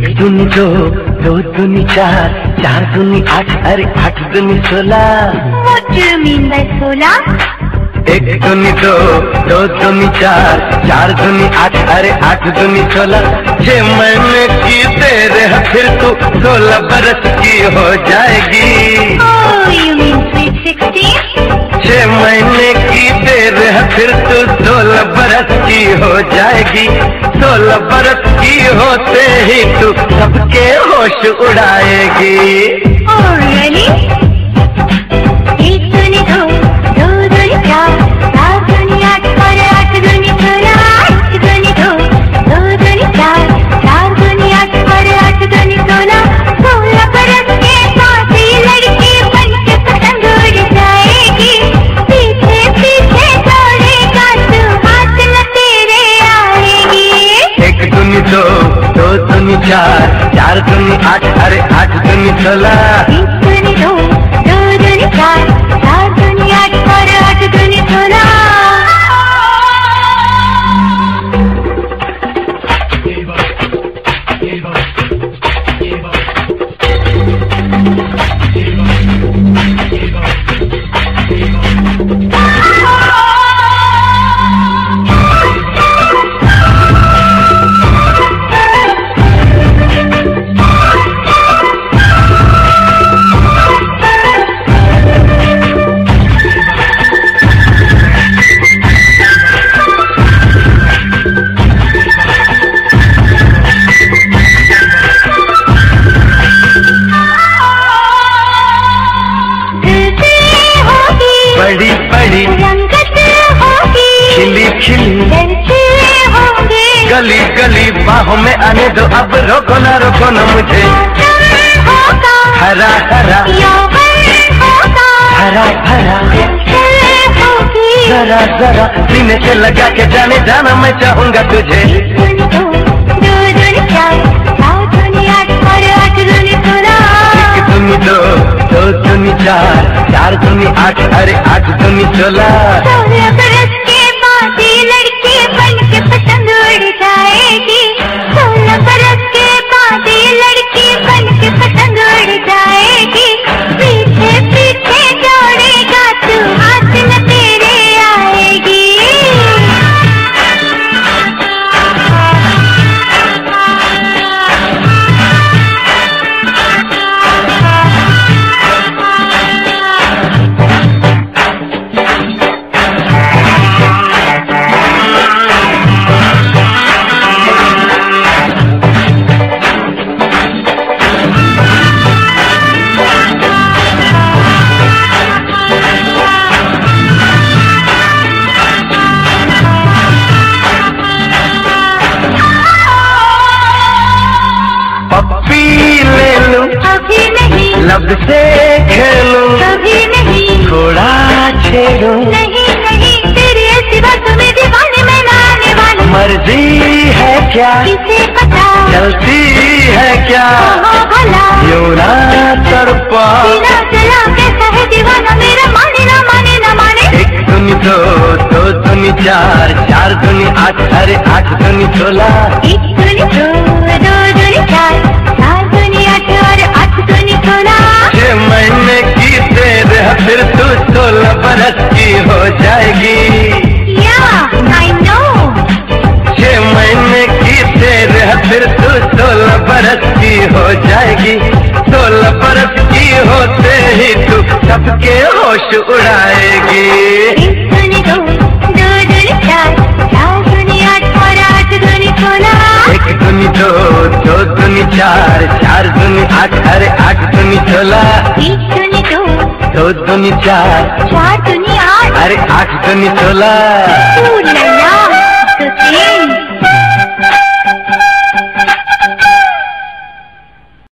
दूनी दो, दो दूनी चार, चार दूनी आठ, अरे आठ दूनी 16। What do you mean by 16? एक दूनी दो, दो दूनी चार, चार दूनी आठ, अरे आठ दूनी 16। 6 महीने की देर है फिर तू 16 बरस की हो जाएगी। Oh, you mean sweet 16? 6 महीने की देर है फिर तू 16 बरस की हो जाएगी। 16 बरस की होते ही तू सबके होश उड़ाएगी। Oh, really? एक दूनी दो, दो दूनी चार, चार दूनी आठ और आठ दूनी 16। एक दूनी दो, दो दूनी चार, चार दूनी आठ और आठ दूनी 16। 16 बरस के बाद ये लड़की बनके पतंग उड़ जाएगी। पीछे पीछे दौड़ेगा तू, हाथ न तेरे आएगी। एक दूनी दो, दो दूनी चार, चार दूनी आठ, अरे आठ दूनी 16। एक दूनी दो, दो दूनी चार, चार दूनी आठ और आठ दूनी 16। बड़ी बड़ी रंगत होगी, खिली खिली डरते होंगे, गली गली बाहों में आने दो, अब रोको ना मुझे। होगा हरा हरा यौवन होगा, हरा भरा होगी। जरा जरा सीने से लगा के जाने जाना मैं चाहूंगा तुझे। एक दूनी दो, दो दूनी चार, चार दूनी आठ और आठ दूनी 16। एक दूनी दो, दो दूनी चार, चार दूनी आठ, अरे आठ दूनी 16। 16 बरस के बाद ये लड़की बनके पतंग उड़ जाएगी। 16 बरस के बाद ये लड़की बनके पतंग उड़ जाएगी। पीछे पीछे दौड़ेगा तू, हाथ न तेरे आएगी। पप्पी ले लूं अभी नहीं, लब से खेलूं, कभी नहीं, थोड़ा छेड़ूं, नहीं नहीं, तेरी ऐसी बातों में दीवाने मैं ना आने वाली। मर्जी है क्या किसे पता चलती है क्या, हो भला यूं ना तड़पा। सीना चला कैसा है दीवाना मेरा, माने ना माने ना माने। एक दूनी दो, दो दूनी चार, चार दूनी आठ, अरे आठ दूनी 16। एक दूनी दो, दो दूनी चार, चार दूनी आठ और आठ दूनी 16। 6 महीने की देर है फिर तू 16 बरस की हो जाएगी। Yeah, I know. 6 महीने की देर है फिर तू 16 बरस की हो जाएगी। 16 बरस की होते ही तू सबके होश उड़ाएगी। एक दूनी दो, दो दूनी चार, चार दूनी आठ और आठ दूनी 16। एक दूनी दो, दो दूनी चार, चार दूनी आठ, अरे आठ दूनी 16। एक दूनी दो, दो दूनी चार, चार दूनी आठ, अरे आठ दूनी 16। la